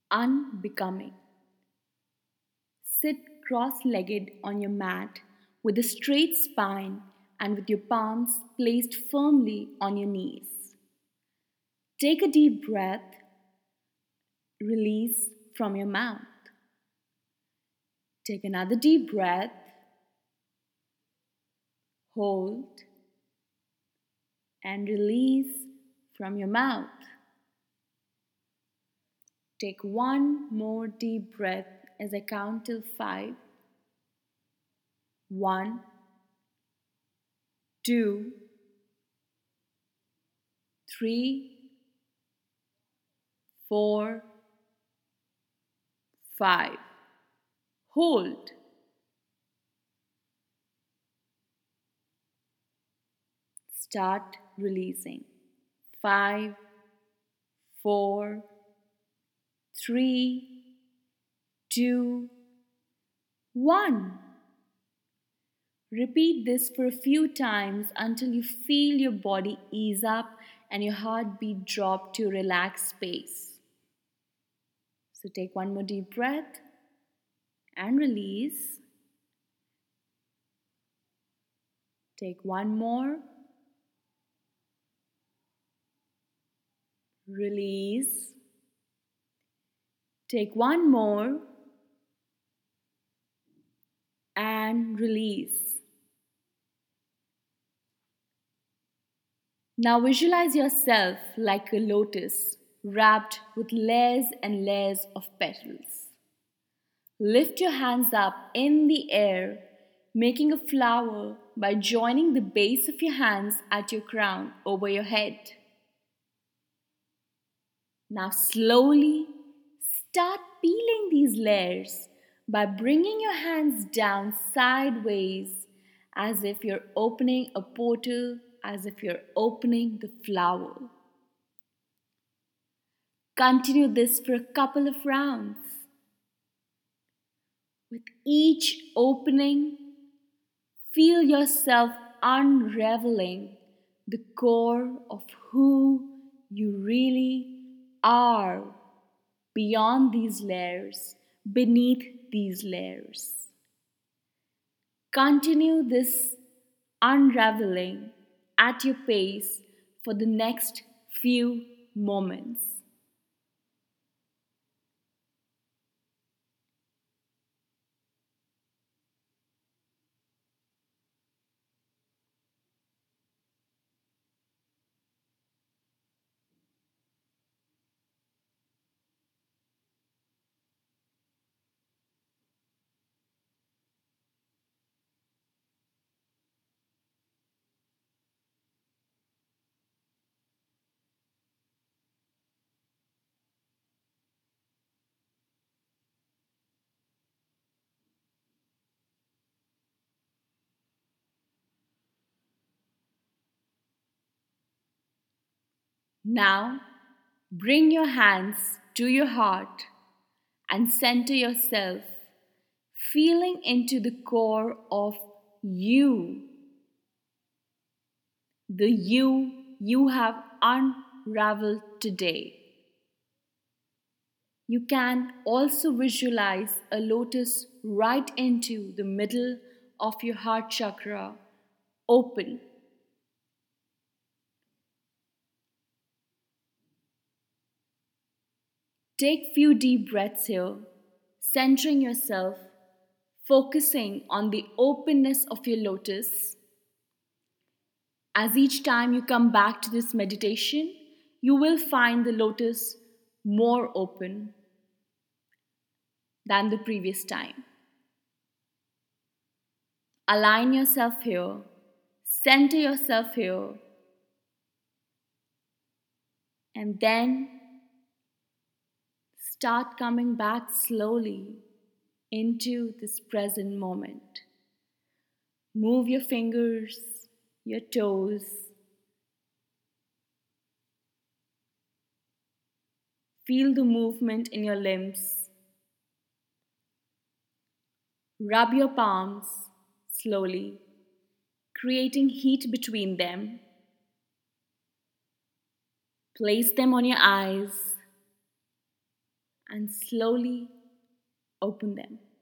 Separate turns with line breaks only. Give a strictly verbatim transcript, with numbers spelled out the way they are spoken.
unbecoming. Sit cross legged on your mat with a straight spine and with your palms placed firmly on your knees. Take a deep breath, release from your mouth. Take another deep breath, hold, and release from your mouth. Take one more deep breath as I count till five. One, two, three, four, five. Hold. Start releasing. Five, four, three, two, one. Repeat this for a few times until you feel your body ease up and your heartbeat drop to a relaxed space. So take one more deep breath and release. Take one more. Release. Take one more and release. Now visualize yourself like a lotus wrapped with layers and layers of petals. Lift your hands up in the air, making a flower by joining the base of your hands at your crown over your head. Now slowly start peeling these layers by bringing your hands down sideways as if you're opening a portal, as if you're opening the flower. Continue this for a couple of rounds. With each opening, feel yourself unraveling the core of who you really are beyond these layers, beneath these layers. Continue this unraveling at your pace for the next few moments. Now, bring your hands to your heart and center yourself, feeling into the core of you, the you you have unraveled today. You can also visualize a lotus right into the middle of your heart chakra, open. Take few deep breaths here, centering yourself, focusing on the openness of your lotus. As each time you come back to this meditation, you will find the lotus more open than the previous time. Align yourself here, center yourself here, and then start coming back slowly into this present moment. Move your fingers, your toes. Feel the movement in your limbs. Rub your palms slowly, creating heat between them. Place them on your eyes and slowly open them.